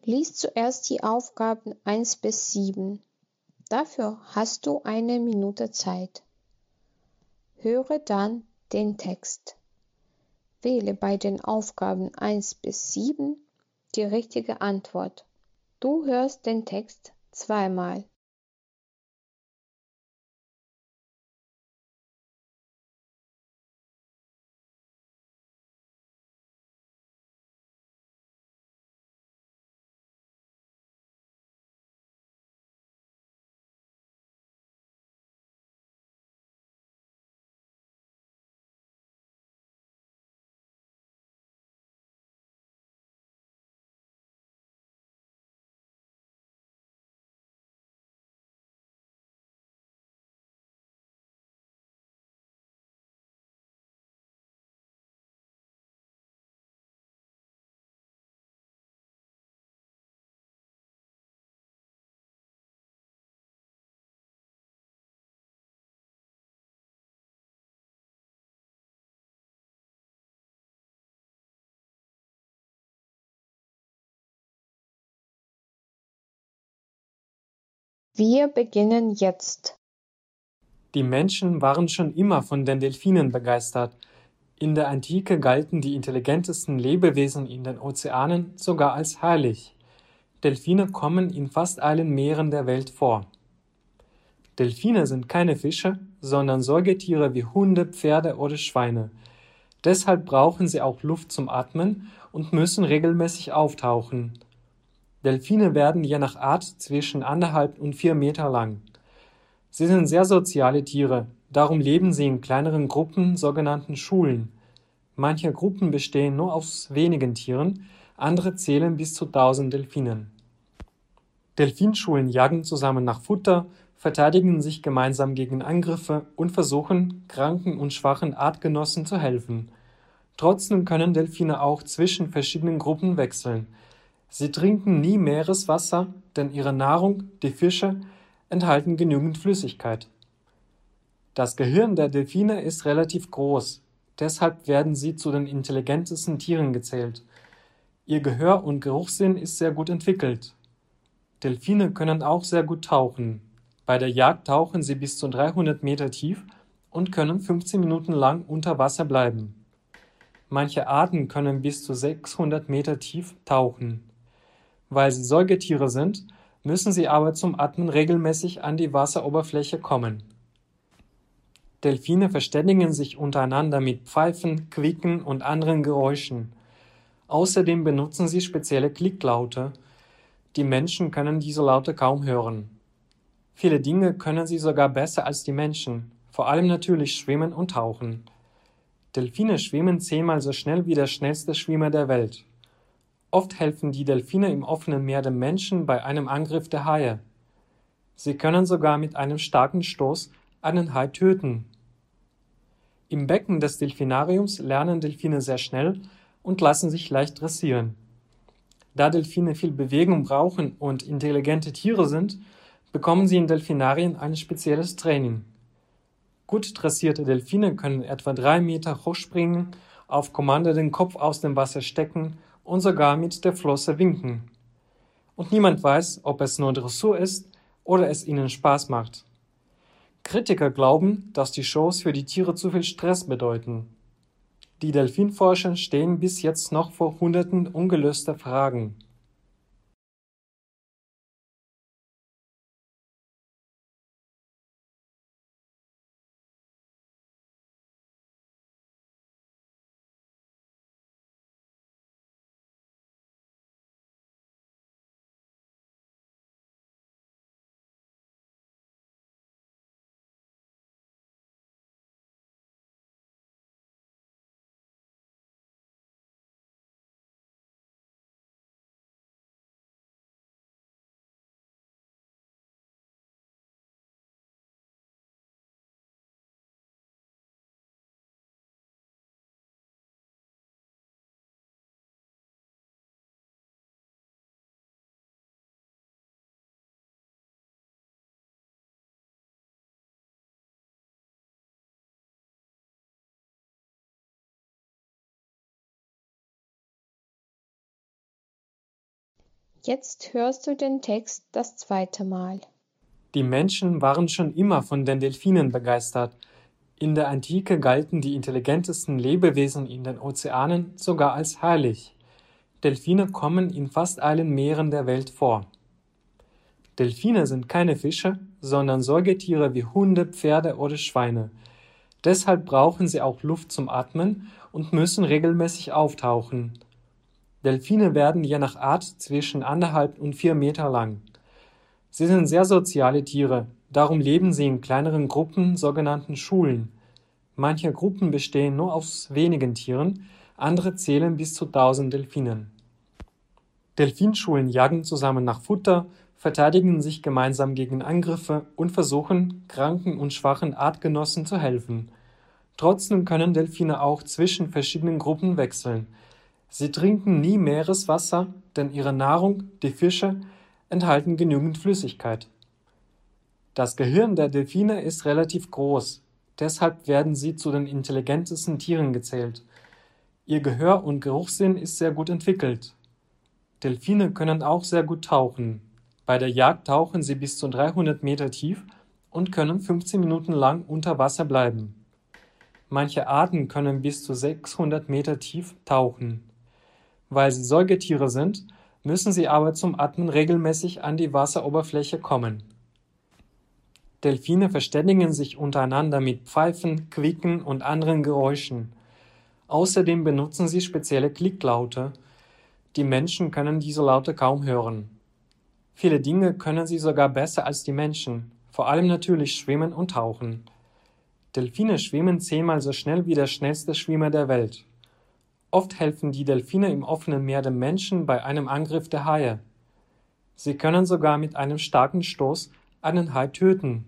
Lies zuerst die Aufgaben 1 bis 7. Dafür hast du 1 Minute Zeit. Höre dann den Text. Wähle bei den Aufgaben 1 bis 7 die richtige Antwort. Du hörst den Text zweimal. Wir beginnen jetzt. Die Menschen waren schon immer von den Delfinen begeistert. In der Antike galten die intelligentesten Lebewesen in den Ozeanen sogar als heilig. Delfine kommen in fast allen Meeren der Welt vor. Delfine sind keine Fische, sondern Säugetiere wie Hunde, Pferde oder Schweine. Deshalb brauchen sie auch Luft zum Atmen und müssen regelmäßig auftauchen. Delfine werden je nach Art zwischen 1,5 und 4 Meter lang. Sie sind sehr soziale Tiere, darum leben sie in kleineren Gruppen, sogenannten Schulen. Manche Gruppen bestehen nur aus wenigen Tieren, andere zählen bis zu 1000 Delfinen. Delfinschulen jagen zusammen nach Futter, verteidigen sich gemeinsam gegen Angriffe und versuchen, kranken und schwachen Artgenossen zu helfen. Trotzdem können Delfine auch zwischen verschiedenen Gruppen wechseln. Sie trinken nie Meereswasser, denn ihre Nahrung, die Fische, enthalten genügend Flüssigkeit. Das Gehirn der Delfine ist relativ groß, deshalb werden sie zu den intelligentesten Tieren gezählt. Ihr Gehör- und Geruchssinn ist sehr gut entwickelt. Delfine können auch sehr gut tauchen. Bei der Jagd tauchen sie bis zu 300 Meter tief und können 15 Minuten lang unter Wasser bleiben. Manche Arten können bis zu 600 Meter tief tauchen. Weil sie Säugetiere sind, müssen sie aber zum Atmen regelmäßig an die Wasseroberfläche kommen. Delfine verständigen sich untereinander mit Pfeifen, Quieken und anderen Geräuschen. Außerdem benutzen sie spezielle Klicklaute. Die Menschen können diese Laute kaum hören. Viele Dinge können sie sogar besser als die Menschen, vor allem natürlich schwimmen und tauchen. Delfine schwimmen 10-mal so schnell wie der schnellste Schwimmer der Welt. Oft helfen die Delfine im offenen Meer den Menschen bei einem Angriff der Haie. Sie können sogar mit einem starken Stoß einen Hai töten. Im Becken des Delfinariums lernen Delfine sehr schnell und lassen sich leicht dressieren. Da Delfine viel Bewegung brauchen und intelligente Tiere sind, bekommen sie in Delfinarien ein spezielles Training. Gut dressierte Delfine können etwa 3 Meter hochspringen, auf Kommando den Kopf aus dem Wasser stecken und sogar mit der Flosse winken. Und niemand weiß, ob es nur Dressur ist oder es ihnen Spaß macht. Kritiker glauben, dass die Shows für die Tiere zu viel Stress bedeuten. Die Delfinforscher stehen bis jetzt noch vor Hunderten ungelöster Fragen. Jetzt hörst du den Text das zweite Mal. Die Menschen waren schon immer von den Delfinen begeistert. In der Antike galten die intelligentesten Lebewesen in den Ozeanen sogar als heilig. Delfine kommen in fast allen Meeren der Welt vor. Delfine sind keine Fische, sondern Säugetiere wie Hunde, Pferde oder Schweine. Deshalb brauchen sie auch Luft zum Atmen und müssen regelmäßig auftauchen. Delfine werden je nach Art zwischen 1,5 und 4 Meter lang. Sie sind sehr soziale Tiere, darum leben sie in kleineren Gruppen, sogenannten Schulen. Manche Gruppen bestehen nur aus wenigen Tieren, andere zählen bis zu 1000 Delfinen. Delfinschulen jagen zusammen nach Futter, verteidigen sich gemeinsam gegen Angriffe und versuchen, kranken und schwachen Artgenossen zu helfen. Trotzdem können Delfine auch zwischen verschiedenen Gruppen wechseln. Sie trinken nie Meereswasser, denn ihre Nahrung, die Fische, enthalten genügend Flüssigkeit. Das Gehirn der Delfine ist relativ groß, deshalb werden sie zu den intelligentesten Tieren gezählt. Ihr Gehör- und Geruchssinn ist sehr gut entwickelt. Delfine können auch sehr gut tauchen. Bei der Jagd tauchen sie bis zu 300 Meter tief und können 15 Minuten lang unter Wasser bleiben. Manche Arten können bis zu 600 Meter tief tauchen. Weil sie Säugetiere sind, müssen sie aber zum Atmen regelmäßig an die Wasseroberfläche kommen. Delfine verständigen sich untereinander mit Pfeifen, Quieken und anderen Geräuschen. Außerdem benutzen sie spezielle Klicklaute. Die Menschen können diese Laute kaum hören. Viele Dinge können sie sogar besser als die Menschen, vor allem natürlich schwimmen und tauchen. Delfine schwimmen 10-mal so schnell wie der schnellste Schwimmer der Welt. Oft helfen die Delfine im offenen Meer den Menschen bei einem Angriff der Haie. Sie können sogar mit einem starken Stoß einen Hai töten.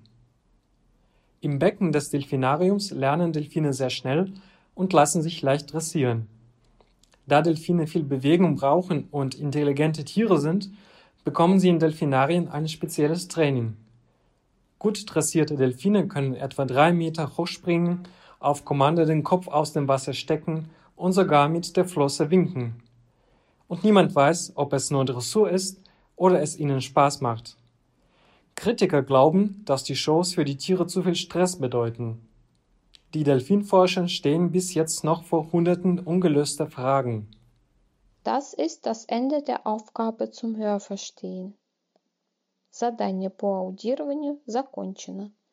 Im Becken des Delfinariums lernen Delfine sehr schnell und lassen sich leicht dressieren. Da Delfine viel Bewegung brauchen und intelligente Tiere sind, bekommen sie in Delfinarien ein spezielles Training. Gut dressierte Delfine können etwa 3 Meter hochspringen, auf Kommando den Kopf aus dem Wasser stecken und sogar mit der Flosse winken. Und niemand weiß, ob es nur Dressur ist oder es ihnen Spaß macht. Kritiker glauben, dass die Shows für die Tiere zu viel Stress bedeuten. Die Delfinforscher stehen bis jetzt noch vor Hunderten ungelöster Fragen. Das ist das Ende der Aufgabe zum Hörverstehen. Задание по аудированию закончено.